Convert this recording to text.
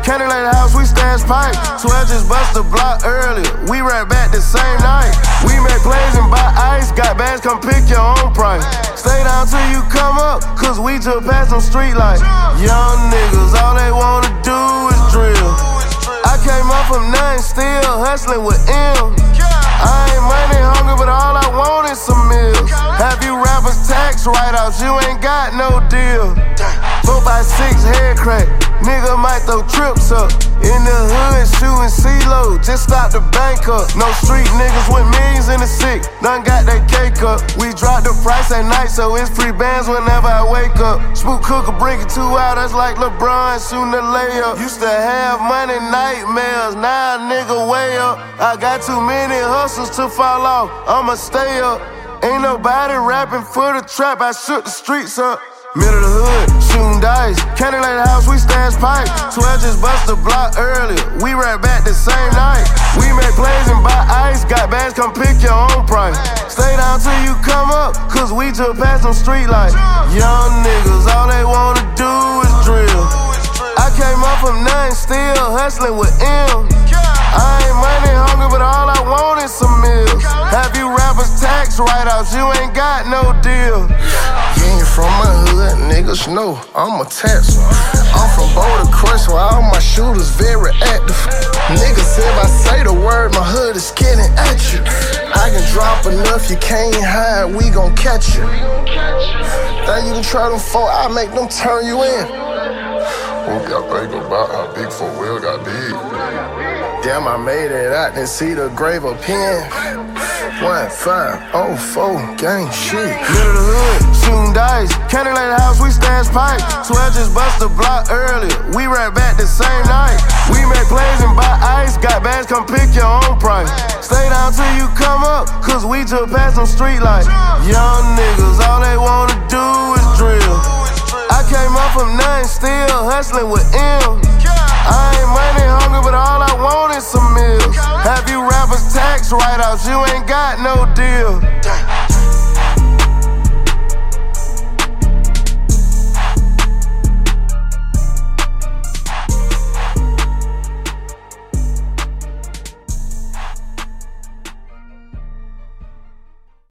Candy Lane house, we stash pipe. 12 just bust the block earlier. We right back the same night. We make plays and buy ice. Got bags, come pick your own price. Stay down till you come up, cause we just passed them street lights. Young niggas, all they wanna do is drill. I came up from nothing, still hustling with M. I ain't money hungry, but all I want is some meals. Have you rappers tax write-offs? You ain't got no deal. 4x6 head crack, nigga might throw trips up. In the hood shooting CeeLo, just stop the bank up. No street niggas with millions in the sick, none got that cake up. We drop the price at night, so it's free bands whenever I wake up. Spook Cooker bring it 2 out, that's like LeBron shooting the layup. Used to have money nightmares, now nigga way up. I got too many hustles to fall off, I'ma stay up. Ain't nobody rapping for the trap, I shook the streets up. Middle of the hood, shooting dice. Candy Lane house, we stash pipe. 12 just bust the block earlier. We right back the same night. We make plays and buy ice. Got bags, come pick your own price. Stay down till you come up, cause we just passed them street lights. Young niggas, all they wanna do is drill. I came up from nothing, still hustling with M. I ain't money hungry, but all I want is some meals. Have you rappers tax write-offs? You ain't got no deal. You ain't from my hood, niggas know I'm a taxer. I'm from Boulder Crest, where all my shooters very active. Niggas, if I say the word, my hood is getting at you. I can drop enough, you can't hide, we gon' catch you. Think you can try them folk, I make them turn you in. Who got think about how big 4 got big? Damn, I made it out and see the grave of pen. 1504 gang shit. Middle of the hood, shooting dice. Candy Lane house, we stash pipe. 12 just bust the block earlier. We right back the same night. We make plays and buy ice. Got bags, come pick your own price. Stay down till you come up, cause we just passed them street lights. Young niggas, all they wanna do is drill. I came up from nothing, still hustling with M. I ain't money hungry, but all I want is some meals. Have you rappers tax write-offs? You ain't got no deal.